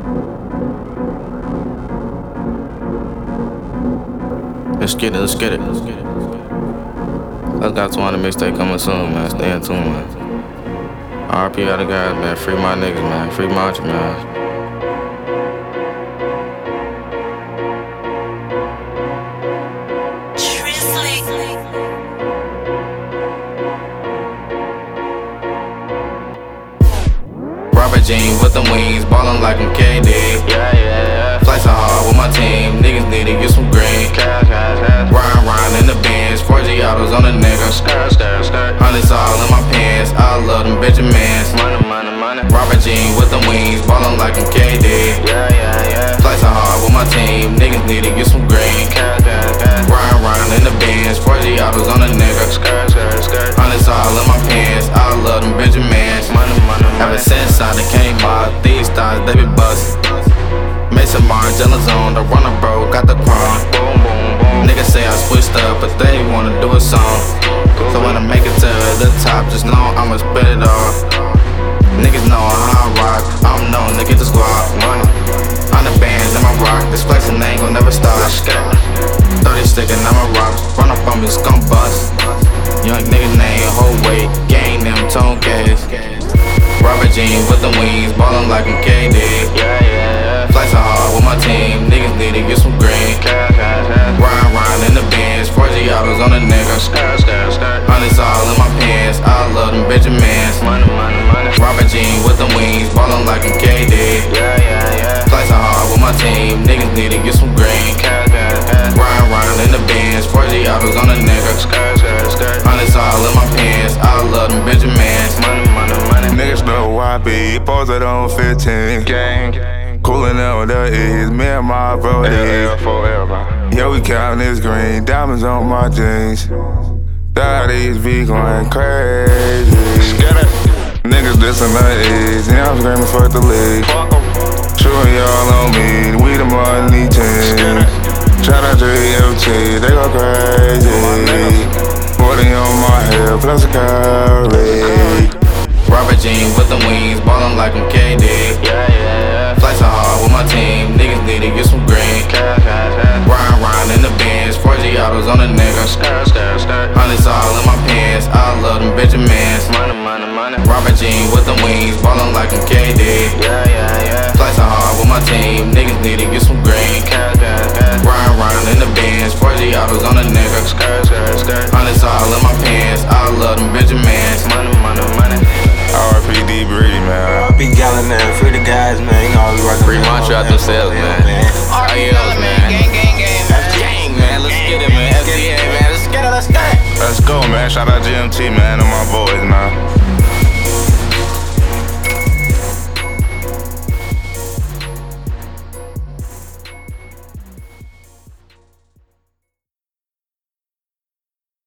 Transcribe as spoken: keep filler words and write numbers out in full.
Let's get it, let's get it. Let's got two hundred mixtape coming soon, man. Stay in tune, man. R I P all the guys, man. Free my niggas, man. Free Mantra, man. Robert Jean with the wings, ballin' like I'm K D. Yeah, yeah, yeah. Flights are hard with my team, niggas need to get some green. Cash, cash, cash. Ryan, Ryan in the Benz, four G autos on the nigga. Skirt, skirt, skirt. Hundreds all in my pants, I love them Benjamins. Money, money, money. Robert Jean with the wings, ballin' like I'm K D. Yeah, yeah, yeah. Flights are hard with my team, niggas need to get some green. Cash, cash, cash. Ryan, Ryan in the Benz, four G autos on the nigga. Skirt, skirt, skirt. Hundreds all in my pants, I love them Benjamins. Money, money, money. Ever since I came out, these stars, they be bust. Mason Margiela zone, the runner bro, got the crown. Boom, boom, boom. Niggas say I switched up, but they wanna do a song. So when I make it to the top, just know I'ma spit it off. Niggas know how I rock, I'm known to get the squad. Money on the bands in my rock, this flexing ain't gon' never stop. thirty stickin' on my rock, run up on me, skunk bust. Young nigga name, whole weight, gang them tone gas. Robert Jean with the wings, ballin' like I'm K D. Yeah, yeah, yeah. Flights are hard with my team, niggas need to get some green. Cash, cash, cash. Ryan, Ryan in the Benz, four G autos on the nigga. Skirt, skirt, skirt. Hundreds all in my pants, I love them Benjamins. Money, money, money. Robert Jean with the wings, ballin' like I'm K D. Yeah, yeah, yeah. Flights are hard with my team, niggas need to get some green. Cash, cash, cash. Ryan, Ryan in the Benz, four G autos on the nigga. Skirt, skirt, skirt. Hundreds all in my pants, I love them Benjamins. Money, money, money. Niggas know I be posted on fifteen. Gang. Coolin' out the E's, me and my bro. L L forever. Yeah, we countin' this green, diamonds on my jeans. These be going crazy. Niggas dissin' the E's, yeah, I'm screamin' fuck the league. Shootin' y'all on me, we the money team. Shout out to E F T, they go crazy. forty on my head, plus a carry. Robert Jean with the wings, ballin' like I'm K D. Yeah, yeah, yeah. Flights are hard with my team, niggas need to get some green. Cash, cash, cash. Ryan, Ryan in the Benz, four G autos on the nigga. Skirt, skirt, skirt. Hundreds all in my pants, I love them Benjamins. Money, money, money. Robert Jean with the wings, ballin' like I'm K D. Yeah, yeah, yeah. Flights are hard with my team, niggas need to get some green. Cash, cash, cash. Ryan, Ryan in the Benz, four G autos on the nigga. Skirt, skirt, skirt. Hundreds all in my pants, I love them Benjamins. Money, money, money. R I P D Brady, man. I be yelling, man. Free the guys, man. You know, we working. Free Mantra out themselves, man. R E Ls, man. Gang, gang, gang, man. Gang, man. Let's get it, man. F D A, man. Let's get it, let's get it. Let's go, man. Shout out G M T, man, and my boys, man.